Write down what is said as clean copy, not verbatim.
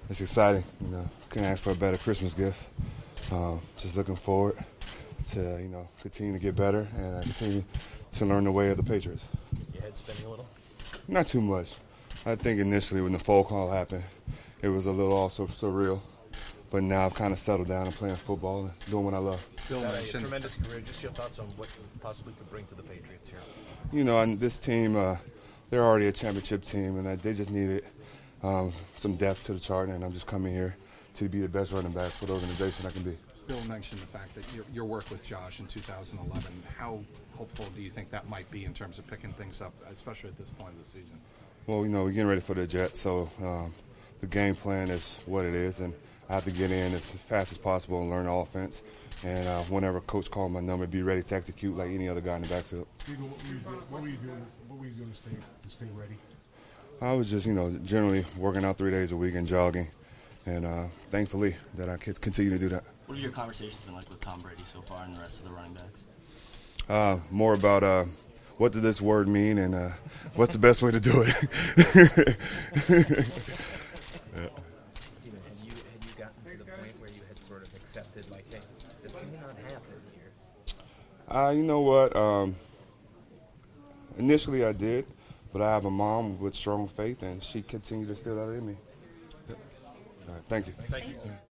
it's exciting. Couldn't ask for a better Christmas gift. Just looking forward to continue to get better and continue to learn the way of the Patriots. Your head spinning a little? Not too much. I think initially when the phone call happened, it was a little also surreal. But now I've kind of settled down and playing football and doing what I love. Bill mentioned a tremendous career. Just your thoughts on what you possibly could bring to the Patriots here. And this team, they're already a championship team, and they just needed some depth to the chart, and I'm just coming here to be the best running back for the organization I can be. Bill mentioned the fact that your work with Josh in 2011. How hopeful do you think that might be in terms of picking things up, especially at this point of the season? Well, we're getting ready for the Jets, so the game plan is what it is, and I have to get in as fast as possible and learn the offense. And whenever coach called my number, be ready to execute like any other guy in the backfield. What were you doing to stay ready? I was just, generally working out 3 days a week and jogging, and thankfully that I could continue to do that. What have your conversations been like with Tom Brady so far and the rest of the running backs? More about what does this word mean and what's the best way to do it. Yeah. Steven, had you gotten to the point where you had sort of accepted, like, hey, this may not happen here? You know what? Initially I did, but I have a mom with strong faith, and she continued to instill that in me. All right, thank you. Thank you.